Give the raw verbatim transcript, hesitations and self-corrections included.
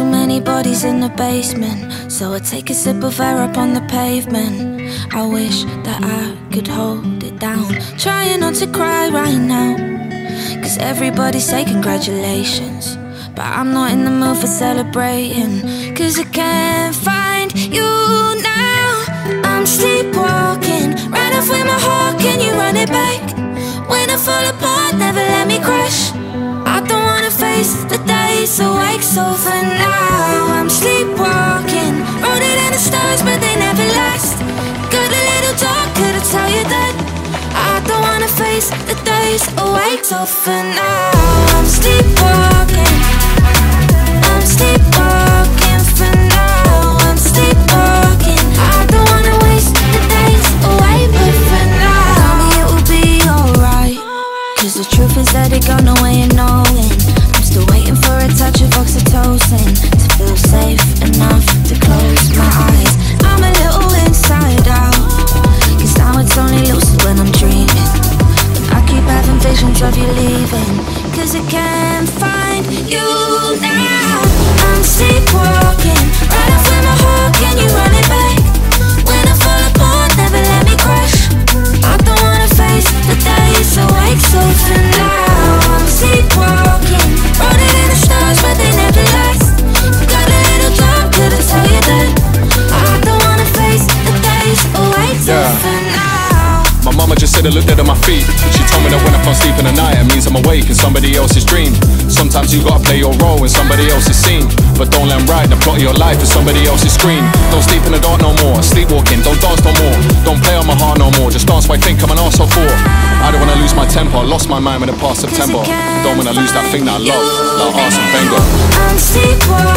too many bodies in the basement, so I take a sip of air up on the pavement. I wish that I could hold it down, trying not to cry right now, cause everybody say congratulations, but I'm not in the mood for celebrating, cause I can't find you now. I'm sleepwalking, right off with my heart, can you run it back? When I fall apart, never let me crash. I don't wanna face the days awake, so for now I'm sleepwalking, wrote it in the stars but they never last. Got a little darker to tell you that I don't wanna face the days awake, so for now I'm sleepwalking. I'm sleepwalking for now, I'm sleepwalking. I don't wanna waste the days away, but for now tell me it will be alright, cause the truth is that it got no way of knowing. I'm still waiting for a touch of oxytocin to feel safe enough to close my eyes. I'm a little inside out, cause now it's only lucid when I'm dreaming, and I keep having visions of you leaving, cause I can't find you now. I'm sleepwalking, right off with my heart, can you run it back? When I fall apart, never let me crash. I don't wanna face the days awake, so for now I'm sleepwalking, wrote it in the stars but they never last. Got a little darker to tell you that I don't wanna face the days awake, so yeah. For now. My mama just said I looked dead at my feet. She told me that when I can't sleep in the night, it means I'm awake in somebody else's dream. Sometimes you gotta play your role in somebody else's scene, but don't let them write the plot of your life in somebody else's screen. Don't sleep in the dark no more, sleepwalking, don't dance no more. Don't play on my heart no more, just dance what I think I'm an arsehole for. I don't wanna lose my temper, lost my mind in the past September. Don't wanna lose that thing that I love, like Arsene Wenger. I'm sleepwalking.